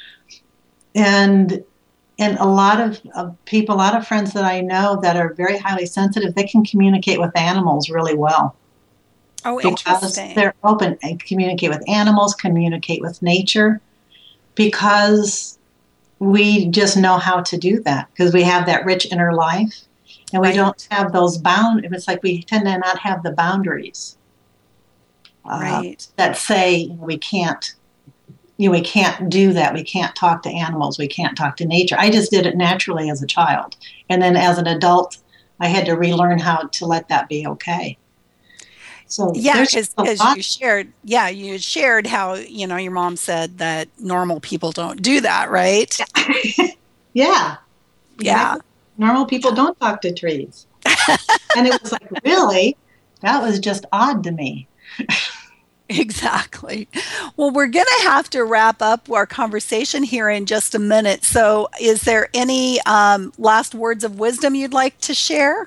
[SPEAKER 5] And a lot of people, a lot of friends that I know that are very highly sensitive, they can communicate with animals really well.
[SPEAKER 4] Oh,
[SPEAKER 5] because
[SPEAKER 4] interesting.
[SPEAKER 5] they're open and communicate with animals, communicate with nature, because we just know how to do that because we have that rich inner life, and we don't have those it's like we tend to not have the boundaries that say we can't do that. We can't talk to animals. We can't talk to nature. I just did it naturally as a child, and then as an adult, I had to relearn how to let that be okay. So
[SPEAKER 4] because you shared how, your mom said that normal people don't do that, right?
[SPEAKER 5] Yeah. Normal people don't talk to trees. And it was like, really? That was just odd to me.
[SPEAKER 4] Exactly. Well, we're going to have to wrap up our conversation here in just a minute. So is there any last words of wisdom you'd like to share?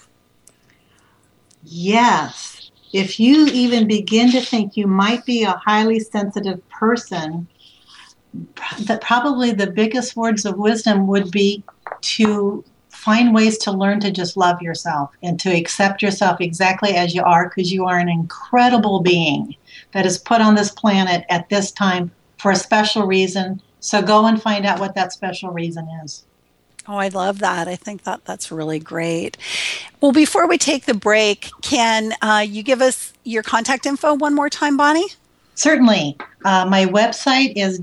[SPEAKER 5] Yes. If you even begin to think you might be a highly sensitive person, probably the biggest words of wisdom would be to find ways to learn to just love yourself and to accept yourself exactly as you are, because you are an incredible being that is put on this planet at this time for a special reason. So go and find out what that special reason is.
[SPEAKER 4] Oh, I love that. I think that's really great. Well, before we take the break, can you give us your contact info one more time, Bonnie?
[SPEAKER 5] Certainly. My website is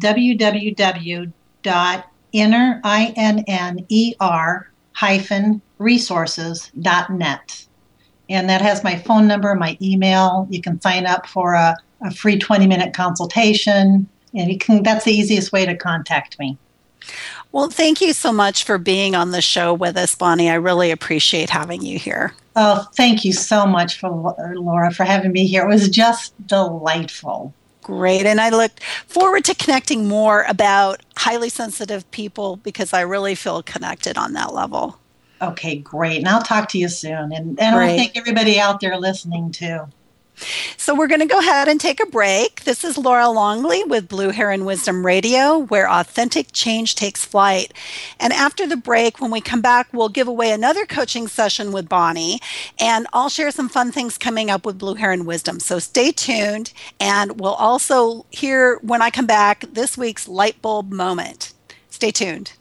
[SPEAKER 5] www.inner-resources.net. And that has my phone number, my email. You can sign up for a free 20-minute consultation. And that's the easiest way to contact me.
[SPEAKER 4] Well, thank you so much for being on the show with us, Bonnie. I really appreciate having you here.
[SPEAKER 5] Oh, thank you so much, Laura, for having me here. It was just delightful.
[SPEAKER 4] Great. And I look forward to connecting more about highly sensitive people because I really feel connected on that level.
[SPEAKER 5] Okay, great. And I'll talk to you soon. And I thank everybody out there listening, too.
[SPEAKER 4] So we're going to go ahead and take a break. This is Laura Longley with Blue Heron Wisdom Radio, where authentic change takes flight. And after the break, when we come back, we'll give away another coaching session with Bonnie, and I'll share some fun things coming up with Blue Heron Wisdom. So stay tuned, and we'll also hear, when I come back, this week's light bulb moment. Stay tuned.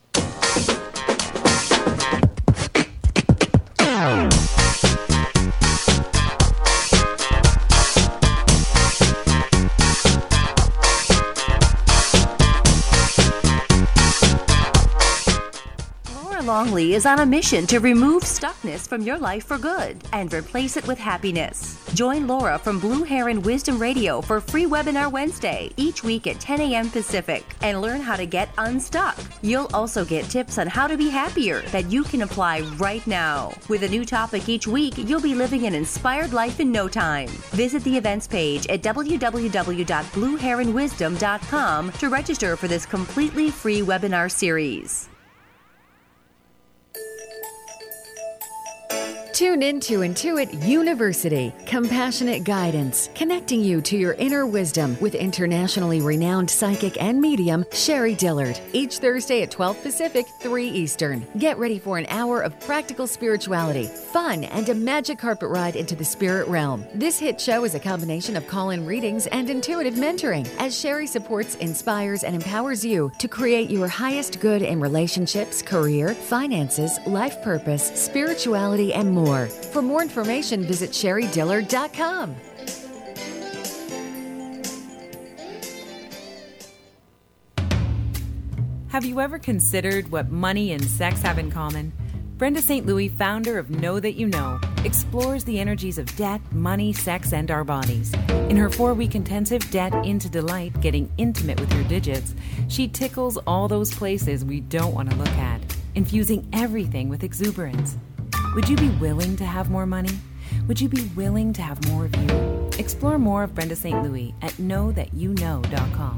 [SPEAKER 3] Longley is on a mission to remove stuckness from your life for good and replace it with happiness. Join Laura from Blue Heron Wisdom Radio for free webinar Wednesday each week at 10 a.m. Pacific and learn how to get unstuck. You'll also get tips on how to be happier that you can apply right now. With a new topic each week, you'll be living an inspired life in no time. Visit the events page at www.blueheronwisdom.com to register for this completely free webinar series.
[SPEAKER 7] Tune into Intuit University, compassionate guidance, connecting you to your inner wisdom with internationally renowned psychic and medium, Sherry Dillard, each Thursday at 12 Pacific, 3 Eastern. Get ready for an hour of practical spirituality, fun, and a magic carpet ride into the spirit realm. This hit show is a combination of call-in readings and intuitive mentoring, as Sherry supports, inspires, and empowers you to create your highest good in relationships, career, finances, life purpose, spirituality, and more. For more information, visit sherrydillard.com.
[SPEAKER 13] Have you ever considered what money and sex have in common? Brenda St. Louis, founder of Know That You Know, explores the energies of debt, money, sex, and our bodies. In her 4-week intensive Debt into Delight, Getting Intimate with Your Digits, she tickles all those places we don't want to look at, infusing everything with exuberance. Would you be willing to have more money? Would you be willing to have more of you? Explore more of Brenda St. Louis at knowthatyouknow.com.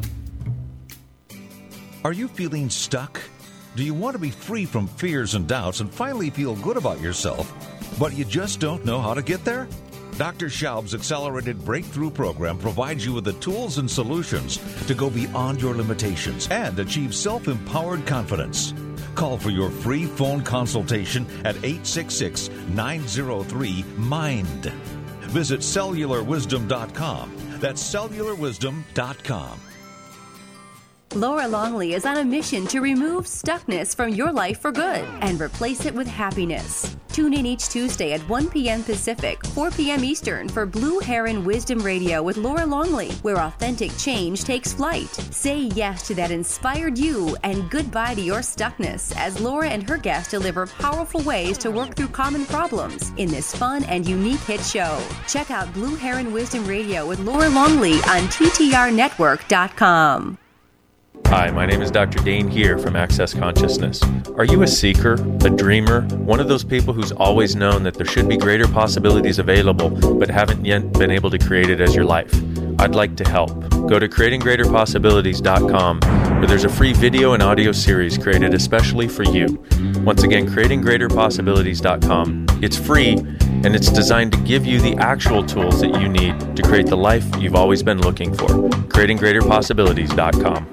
[SPEAKER 14] Are you feeling stuck? Do you want to be free from fears and doubts and finally feel good about yourself, but you just don't know how to get there? Dr. Schaub's Accelerated Breakthrough Program provides you with the tools and solutions to go beyond your limitations and achieve self-empowered confidence. Call for your free phone consultation at 866-903-MIND. Visit cellularwisdom.com. That's cellularwisdom.com.
[SPEAKER 3] Laura Longley is on a mission to remove stuckness from your life for good and replace it with happiness. Tune in each Tuesday at 1 p.m. Pacific, 4 p.m. Eastern for Blue Heron Wisdom Radio with Laura Longley, where authentic change takes flight. Say yes to that inspired you and goodbye to your stuckness as Laura and her guests deliver powerful ways to work through common problems in this fun and unique hit show. Check out Blue Heron Wisdom Radio with Laura Longley on TTRnetwork.com.
[SPEAKER 15] Hi, my name is Dr. Dane here from Access Consciousness. Are you a seeker, a dreamer, one of those people who's always known that there should be greater possibilities available but haven't yet been able to create it as your life? I'd like to help. Go to creatinggreaterpossibilities.com where there's a free video and audio series created especially for you. Once again, creatinggreaterpossibilities.com. It's free and it's designed to give you the actual tools that you need to create the life you've always been looking for. creatinggreaterpossibilities.com.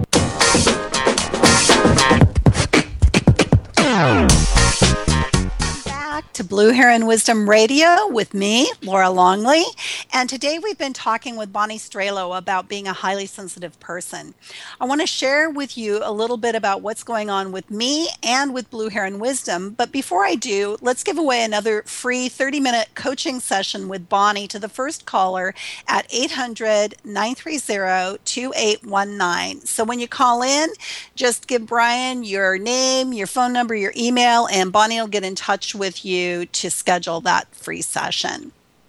[SPEAKER 4] Back to Blue Heron Wisdom Radio with me, Laura Longley. And today we've been talking with Bonnie Strelo about being a highly sensitive person. I want to share with you a little bit about what's going on with me and with Blue Heron Wisdom. But before I do, let's give away another free 30-minute coaching session with Bonnie to the first caller at 800-930-2819. So when you call in, just give Brian your name, your phone number, your email, and Bonnie will get in touch with you to schedule that free session.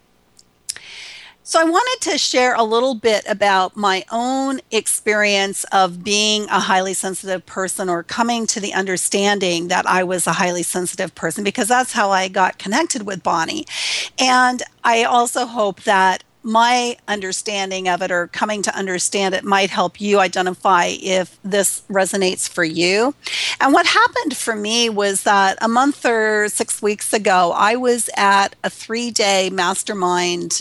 [SPEAKER 4] So I wanted to share a little bit about my own experience of being a highly sensitive person, or coming to the understanding that I was a highly sensitive person, because that's how I got connected with Bonnie. And I also hope that my understanding of it, or coming to understand it, might help you identify if this resonates for you. And what happened for me was that a month or 6 weeks ago, I was at a 3-day mastermind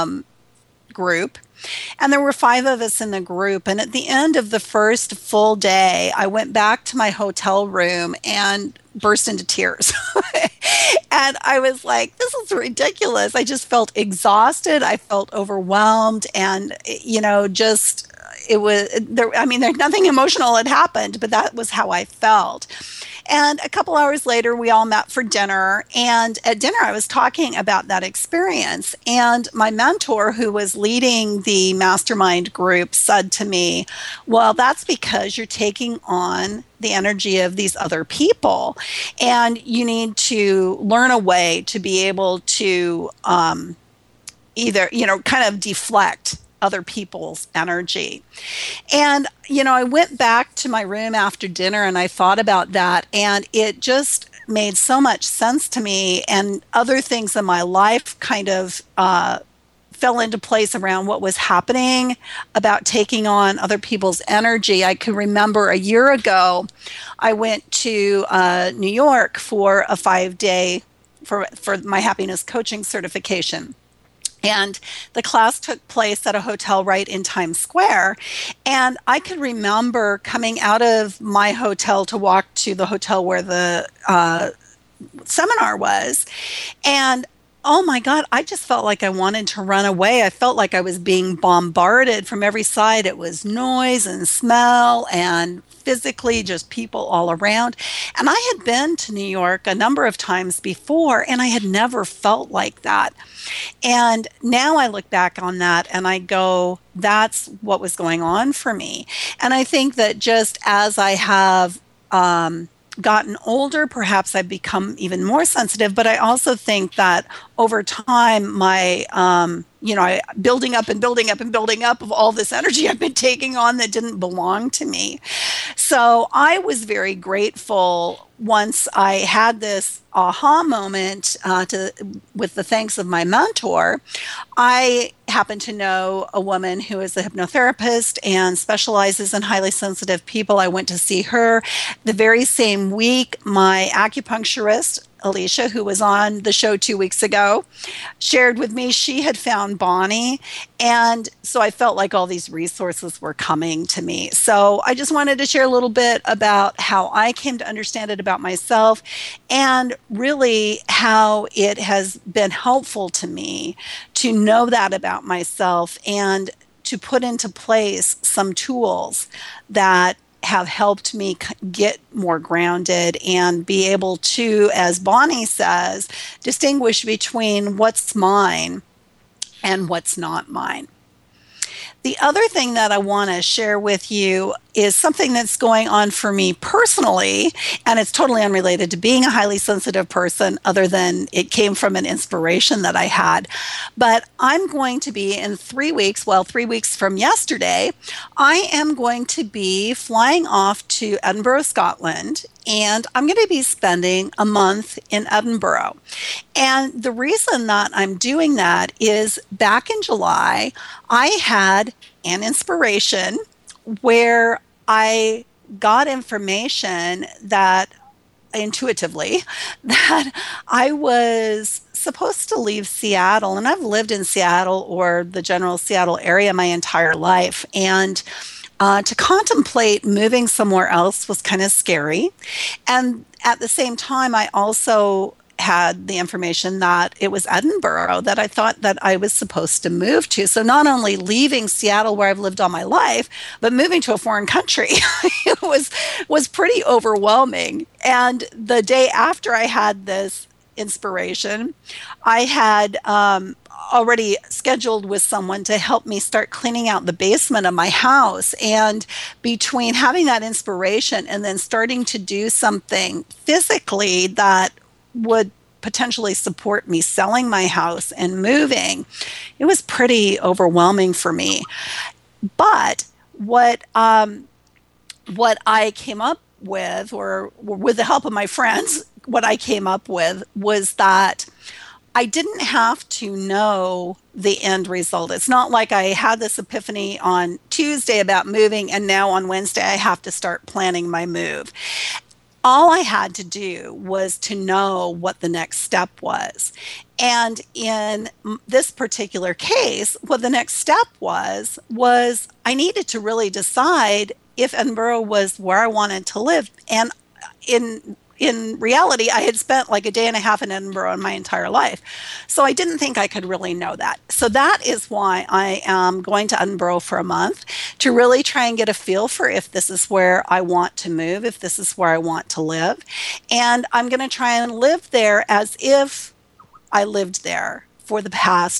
[SPEAKER 4] group, and there were 5 of us in the group. And at the end of the first full day, I went back to my hotel room and burst into tears. And I was like, this is ridiculous. I just felt exhausted. I felt overwhelmed. And, just, it was there. I mean, there's nothing emotional had happened, but that was how I felt. And a couple hours later, we all met for dinner. And at dinner, I was talking about that experience. And my mentor, who was leading the mastermind group, said to me, well, that's because you're taking on the energy of these other people. And you need to learn a way to be able to either, kind of deflect other people's energy. And, I went back to my room after dinner and I thought about that, and it just made so much sense to me, and other things in my life kind of fell into place around what was happening about taking on other people's energy. I can remember a year ago, I went to New York for a 5-day for my happiness coaching certification. And the class took place at a hotel right in Times Square. And I could remember coming out of my hotel to walk to the hotel where the seminar was. And oh my God, I just felt like I wanted to run away. I felt like I was being bombarded from every side. It was noise and smell and physically just people all around. And I had been to New York a number of times before, and I had never felt like that. And now I look back on that and I go, that's what was going on for me. And I think that just as I have gotten older, perhaps I've become even more sensitive, but I also think that over time, my, building up of all this energy I've been taking on that didn't belong to me. So I was very grateful once I had this aha moment with the thanks of my mentor. I happen to know a woman who is a hypnotherapist and specializes in highly sensitive people. I went to see her. The very same week, my acupuncturist Alicia, who was on the show 2 weeks ago, shared with me she had found Bonnie. And so I felt like all these resources were coming to me. So I just wanted to share a little bit about how I came to understand it about myself, and really how it has been helpful to me to know that about myself and to put into place some tools that have helped me get more grounded and be able to, as Bonnie says, distinguish between what's mine and what's not mine. The other thing that I want to share with you is something that's going on for me personally, and it's totally unrelated to being a highly sensitive person, other than it came from an inspiration that I had. But I'm going to be in 3 weeks, 3 weeks from yesterday, I am going to be flying off to Edinburgh, Scotland, and I'm going to be spending a month in Edinburgh. And the reason that I'm doing that is back in July, I had an inspiration where I got information that intuitively that I was supposed to leave Seattle. And I've lived in Seattle or the general Seattle area my entire life. And to contemplate moving somewhere else was kind of scary. And at the same time, I also had the information that it was Edinburgh that I thought that I was supposed to move to. So not only leaving Seattle where I've lived all my life, but moving to a foreign country it was pretty overwhelming. And the day after I had this inspiration, I had already scheduled with someone to help me start cleaning out the basement of my house. And between having that inspiration and then starting to do something physically that would potentially support me selling my house and moving, it was pretty overwhelming for me. But what I came up with, or with the help of my friends, what I came up with was that I didn't have to know the end result. It's not like I had this epiphany on Tuesday about moving, and now on Wednesday I have to start planning my move. All I had to do was to know what the next step was. And in this particular case, what the next step was I needed to really decide if Edinburgh was where I wanted to live. And in reality, I had spent like a day and a half in Edinburgh in my entire life. So I didn't think I could really know that. So that is why I am going to Edinburgh for a month, to really try and get a feel for if this is where I want to move, if this is where I want to live. And I'm going to try and live there as if I lived there for the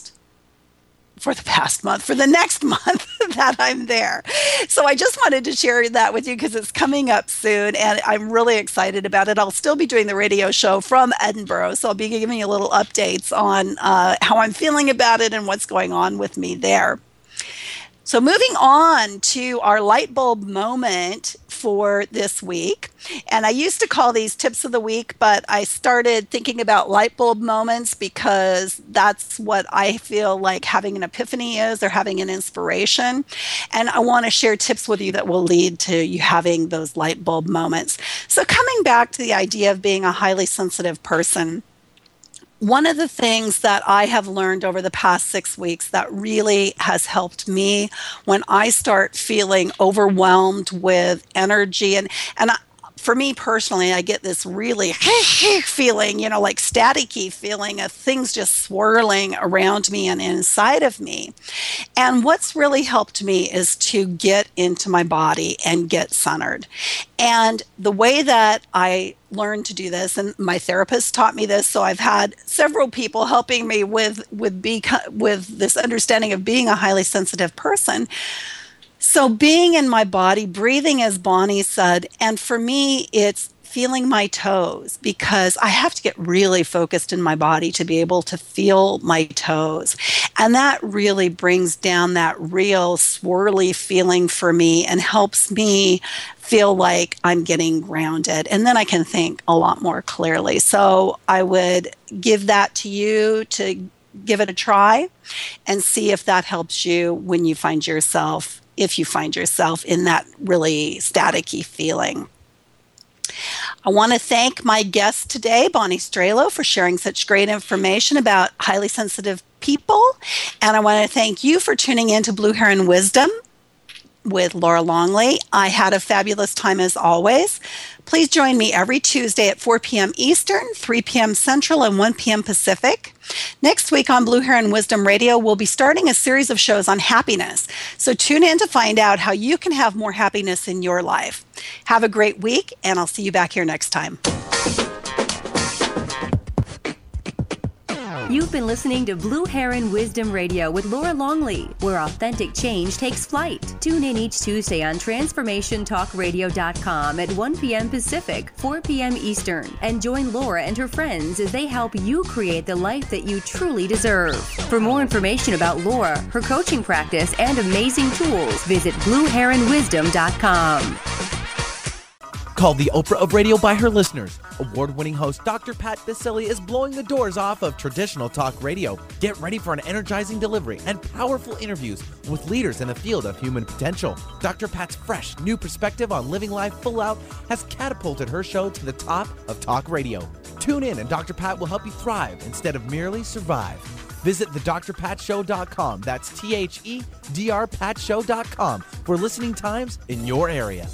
[SPEAKER 4] next month that I'm there. So I just wanted to share that with you because it's coming up soon and I'm really excited about it. I'll still be doing the radio show from Edinburgh, so I'll be giving you little updates on how I'm feeling about it and what's going on with me there. So moving on to our light bulb moment for this week. And I used to call these tips of the week, but I started thinking about light bulb moments because that's what I feel like having an epiphany is, or having an inspiration. And I want to share tips with you that will lead to you having those light bulb moments. So coming back to the idea of being a highly sensitive person, one of the things that I have learned over the past 6 weeks that really has helped me when I start feeling overwhelmed with energy, and for me personally, I get this really feeling, like staticky feeling of things just swirling around me and inside of me. And what's really helped me is to get into my body and get centered. And the way that I learned to do this, and my therapist taught me this, so I've had several people helping me with this understanding of being a highly sensitive person. So being in my body, breathing, as Bonnie said, and for me, it's feeling my toes, because I have to get really focused in my body to be able to feel my toes. And that really brings down that real swirly feeling for me and helps me feel like I'm getting grounded. And then I can think a lot more clearly. So I would give that to you to give it a try and see if that helps you when you find yourself, if you find yourself in that really staticky feeling. I want to thank my guest today, Bonnie Strelo, for sharing such great information about highly sensitive people. And I want to thank you for tuning in to Blue Heron Wisdom with Laura Longley. I had a fabulous time as always. Please join me every Tuesday at 4 p.m. Eastern, 3 p.m. Central, and 1 p.m. Pacific. Next week on Blue Heron Wisdom Radio, we'll be starting a series of shows on happiness. So tune in to find out how you can have more happiness in your life. Have a great week, and I'll see you back here next time.
[SPEAKER 3] You've been listening to Blue Heron Wisdom Radio with Laura Longley, where authentic change takes flight. Tune in each Tuesday on TransformationTalkRadio.com at 1 p.m. Pacific, 4 p.m. Eastern, and join Laura and her friends as they help you create the life that you truly deserve. For more information about Laura, her coaching practice, and amazing tools, visit BlueHeronWisdom.com.
[SPEAKER 6] Called the Oprah of Radio by her listeners, award-winning host Dr. Pat Baccili is blowing the doors off of traditional talk radio. Get ready for an energizing delivery and powerful interviews with leaders in the field of human potential. Dr. Pat's fresh, new perspective on living life full out has catapulted her show to the top of talk radio. Tune in and Dr. Pat will help you thrive instead of merely survive. Visit thedrpatshow.com. That's THEDRPatshow.com for listening times in your area.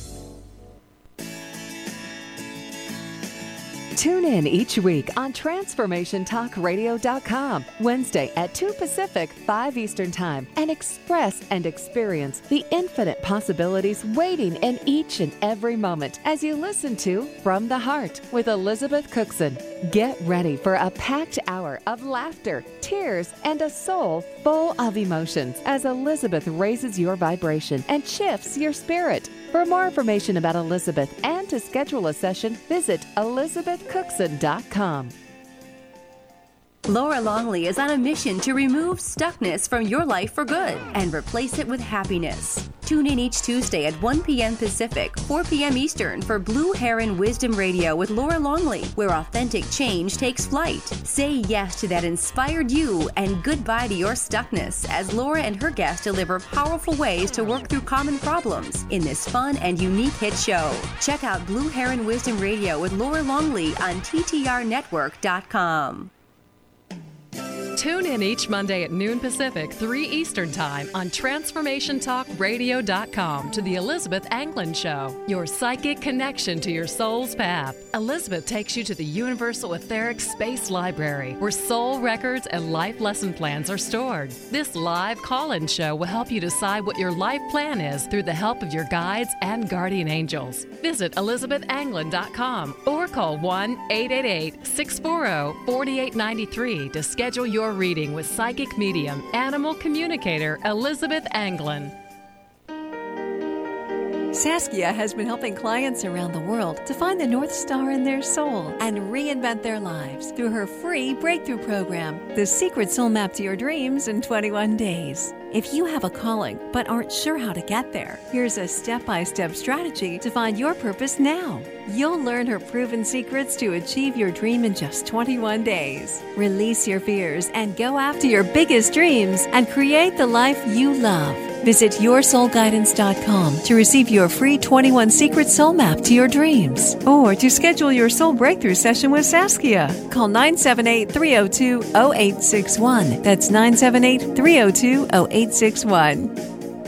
[SPEAKER 7] Tune in each week on TransformationTalkRadio.com, Wednesday at 2 Pacific, 5 Eastern Time, and express and experience the infinite possibilities waiting in each and every moment as you listen to From the Heart with Elizabeth Cookson. Get ready for a packed hour of laughter, tears, and a soul full of emotions as Elizabeth raises your vibration and shifts your spirit. For more information about Elizabeth and to schedule a session, visit ElizabethCookson.com.
[SPEAKER 3] Laura Longley is on a mission to remove stuckness from your life for good and replace it with happiness. Tune in each Tuesday at 1 p.m. Pacific, 4 p.m. Eastern for Blue Heron Wisdom Radio with Laura Longley, where authentic change takes flight. Say yes to that inspired you and goodbye to your stuckness as Laura and her guests deliver powerful ways to work through common problems in this fun and unique hit show. Check out Blue Heron Wisdom Radio with Laura Longley on TTRnetwork.com.
[SPEAKER 8] Tune in each Monday at noon Pacific, 3 Eastern Time on TransformationTalkRadio.com to the Elizabeth Anglin Show, your psychic connection to your soul's path. Elizabeth takes you to the Universal Etheric Space Library, where soul records and life lesson plans are stored. This live call-in show will help you decide what your life plan is through the help of your guides and guardian angels. Visit ElizabethAnglin.com or call 1-888-640-4893 to schedule your reading with psychic medium, animal communicator Elizabeth Anglin.
[SPEAKER 9] Saskia has been helping clients around the world to find the North Star in their soul and reinvent their lives through her free breakthrough program, The Secret Soul Map to Your Dreams in 21 Days. If you have a calling but aren't sure how to get there, here's a step-by-step strategy to find your purpose now. You'll learn her proven secrets to achieve your dream in just 21 days. Release your fears and go after your biggest dreams and create the life you love. Visit yoursoulguidance.com to receive your free 21 Secret Soul Map to your dreams or to schedule your soul breakthrough session with Saskia. Call 978-302-0861. That's 978-302-0861.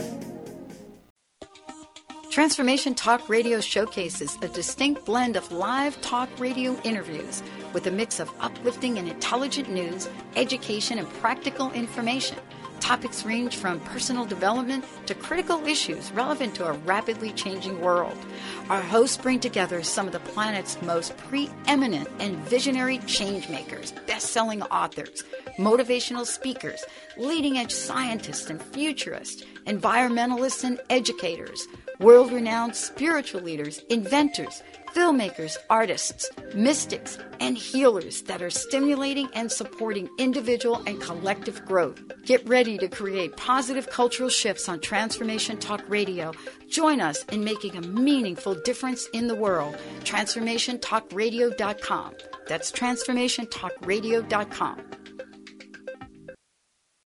[SPEAKER 2] Transformation Talk Radio showcases a distinct blend of live talk radio interviews with a mix of uplifting and intelligent news, education, and practical information. Topics range from personal development to critical issues relevant to a rapidly changing world. Our hosts bring together some of the planet's most preeminent and visionary changemakers, best-selling authors, motivational speakers, leading-edge scientists and futurists, environmentalists and educators, world-renowned spiritual leaders, inventors, filmmakers, artists, mystics, and healers that are stimulating and supporting individual and collective growth. Get ready to create positive cultural shifts on Transformation Talk Radio. Join us in making a meaningful difference in the world. TransformationTalkRadio.com. That's TransformationTalkRadio.com.